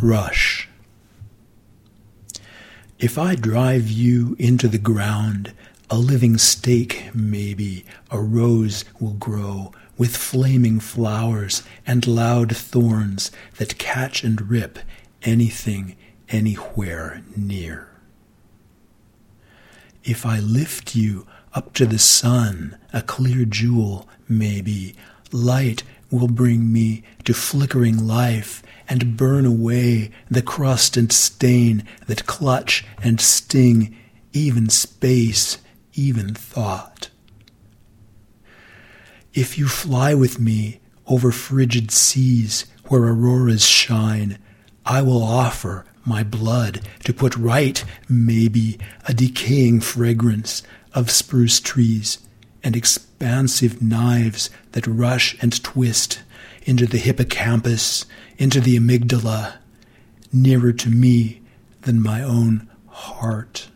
Rush. If I drive you into the ground, a living stake, maybe, a rose will grow with flaming flowers and loud thorns that catch and rip anything, anywhere near. If I lift you up to the sun, a clear jewel, maybe, light will bring me to flickering life and burn away the crust and stain that clutch and sting even space, even thought. If you fly with me over frigid seas where auroras shine, I will offer my blood to put right, maybe, a decaying fragrance of spruce trees and expansive knives that rush and twist into the hippocampus, into the amygdala, nearer to me than my own heart.